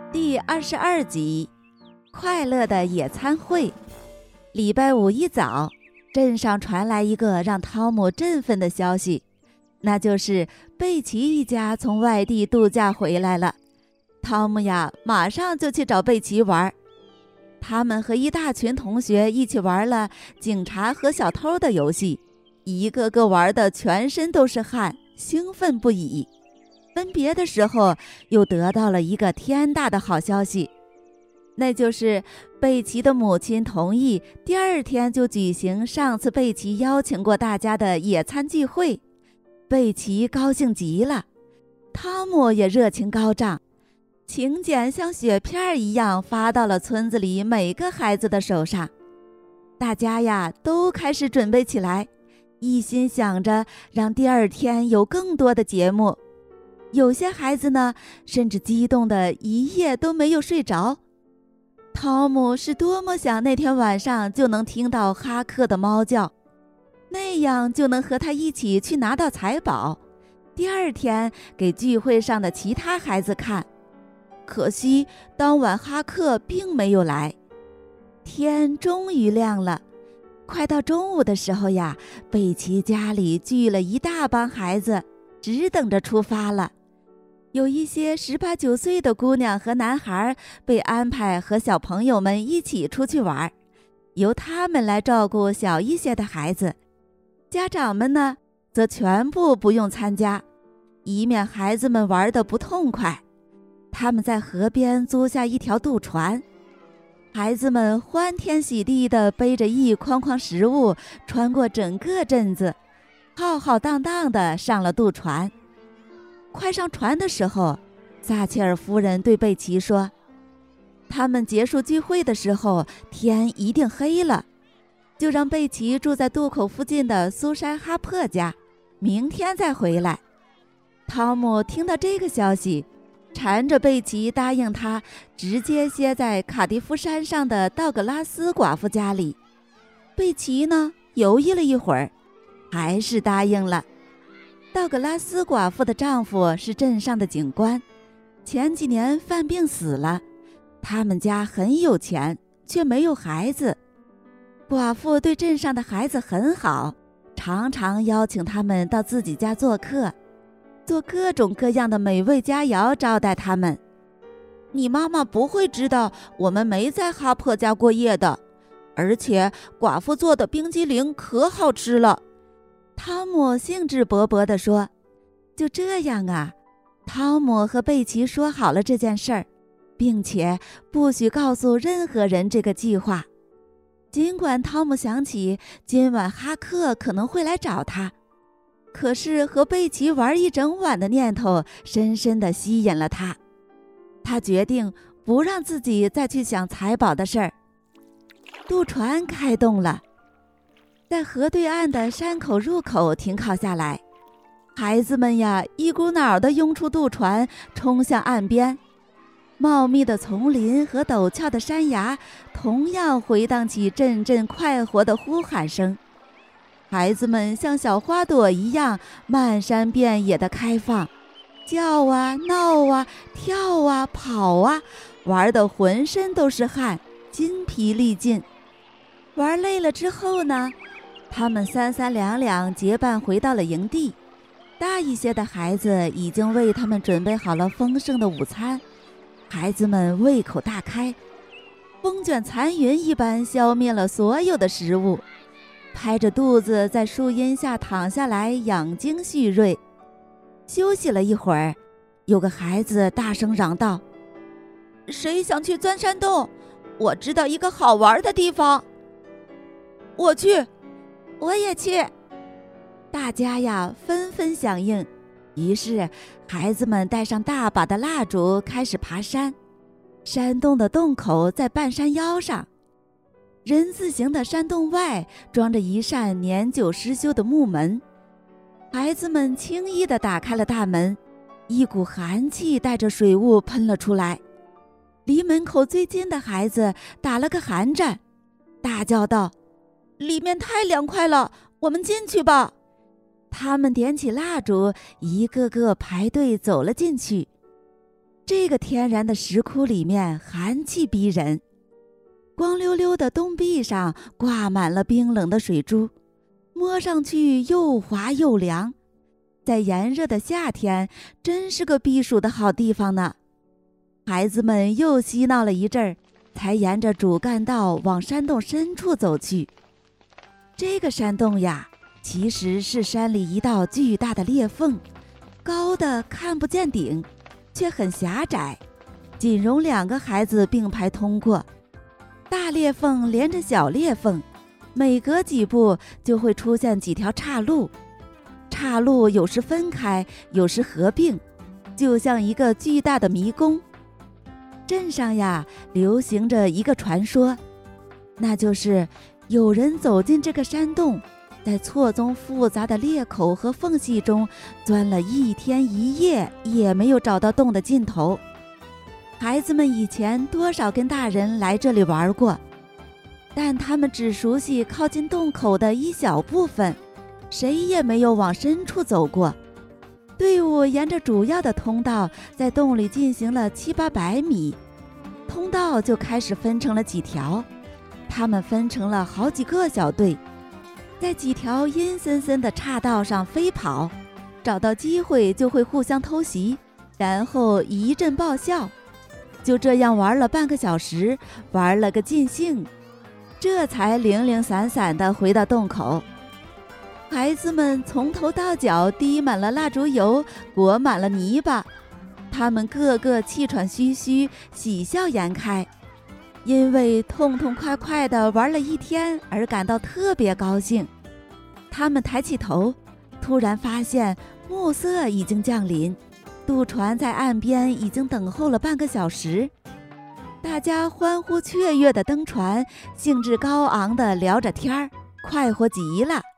第22集，快乐的野餐会。礼拜五一早，镇上传来一个让汤姆振奋的消息，那就是贝奇一家从外地度假回来了。汤姆呀，马上就去找贝奇玩。他们和一大群同学一起玩了警察和小偷的游戏，一个个玩的全身都是汗，兴奋不已。分别的时候，又得到了一个天大的好消息，那就是贝奇的母亲同意第二天就举行上次贝奇邀请过大家的野餐聚会。贝奇高兴极了，汤姆也热情高涨，请柬像雪片一样发到了村子里每个孩子的手上。大家呀都开始准备起来，一心想着让第二天有更多的节目。有些孩子呢，甚至激动的一夜都没有睡着。汤姆是多么想那天晚上就能听到哈克的猫叫，那样就能和他一起去拿到财宝，第二天给聚会上的其他孩子看。可惜当晚哈克并没有来。天终于亮了，快到中午的时候呀，贝奇家里聚了一大帮孩子，只等着出发了。有一些18、19岁的姑娘和男孩被安排和小朋友们一起出去玩，由他们来照顾小一些的孩子。家长们呢，则全部不用参加，以免孩子们玩得不痛快。他们在河边租下一条渡船，孩子们欢天喜地地背着一筐筐食物，穿过整个镇子，浩浩荡荡地上了渡船。快上船的时候，撒切尔夫人对贝奇说，他们结束聚会的时候天一定黑了，就让贝奇住在渡口附近的苏珊哈珀家，明天再回来。汤姆听到这个消息，缠着贝奇答应他直接歇在卡迪夫山上的道格拉斯寡妇家里。贝奇呢，犹豫了一会儿，还是答应了。道格拉斯寡妇的丈夫是镇上的警官，前几年犯病死了，他们家很有钱，却没有孩子。寡妇对镇上的孩子很好，常常邀请他们到自己家做客，做各种各样的美味佳肴招待他们。你妈妈不会知道我们没在哈珀家过夜的，而且寡妇做的冰激凌可好吃了。汤姆兴致勃勃地说。就这样啊，汤姆和贝奇说好了这件事儿，并且不许告诉任何人这个计划。尽管汤姆想起今晚哈克可能会来找他，可是和贝奇玩一整晚的念头深深地吸引了他。他决定不让自己再去想财宝的事儿。渡船开动了，在河对岸的山口入口停靠下来。孩子们呀，一股脑地拥出渡船，冲向岸边。茂密的丛林和陡峭的山崖同样回荡起阵阵快活的呼喊声。孩子们像小花朵一样漫山遍野地开放，叫啊闹啊跳啊跑啊，玩得浑身都是汗，筋疲力尽。玩累了之后呢，他们三三两两结伴回到了营地。大一些的孩子已经为他们准备好了丰盛的午餐，孩子们胃口大开，风卷残云一般消灭了所有的食物，拍着肚子在树荫下躺下来养精蓄锐。休息了一会儿，有个孩子大声嚷道，谁想去钻山洞？我知道一个好玩的地方。我去。我也去。大家呀纷纷响应，于是孩子们带上大把的蜡烛开始爬山。山洞的洞口在半山腰上，人字形的山洞外装着一扇年久失修的木门。孩子们轻易地打开了大门，一股寒气带着水雾喷了出来。离门口最近的孩子打了个寒战，大叫道，里面太凉快了，我们进去吧。他们点起蜡烛，一个个排队走了进去。 这个天然的石窟里面寒气逼人，光溜溜的洞壁上挂满了冰冷的水珠，摸上去又滑又凉，在炎热的夏天真是个避暑的好地方呢。孩子们又嬉闹了一阵儿，才沿着主干道往山洞深处走去。这个山洞呀，其实是山里一道巨大的裂缝，高的看不见顶，却很狭窄，仅容2个孩子并排通过。大裂缝连着小裂缝，每隔几步就会出现几条岔路，岔路有时分开，有时合并，就像一个巨大的迷宫。镇上呀，流行着一个传说，那就是有人走进这个山洞，在错综复杂的裂口和缝隙中钻了1天1夜，也没有找到洞的尽头。孩子们以前多少跟大人来这里玩过，但他们只熟悉靠近洞口的一小部分，谁也没有往深处走过。队伍沿着主要的通道在洞里进行了700-800米，通道就开始分成了几条，他们分成了好几个小队，在几条阴森森的岔道上飞跑，找到机会就会互相偷袭，然后一阵爆笑。就这样玩了半个小时，玩了个尽兴，这才零零散散地回到洞口。孩子们从头到脚滴满了蜡烛油，裹满了泥巴，他们个个气喘吁吁，喜笑颜开，因为痛痛快快地玩了1天而感到特别高兴。他们抬起头，突然发现暮色已经降临，渡船在岸边已经等候了半个小时。大家欢呼雀跃地登船，兴致高昂地聊着天儿，快活极了。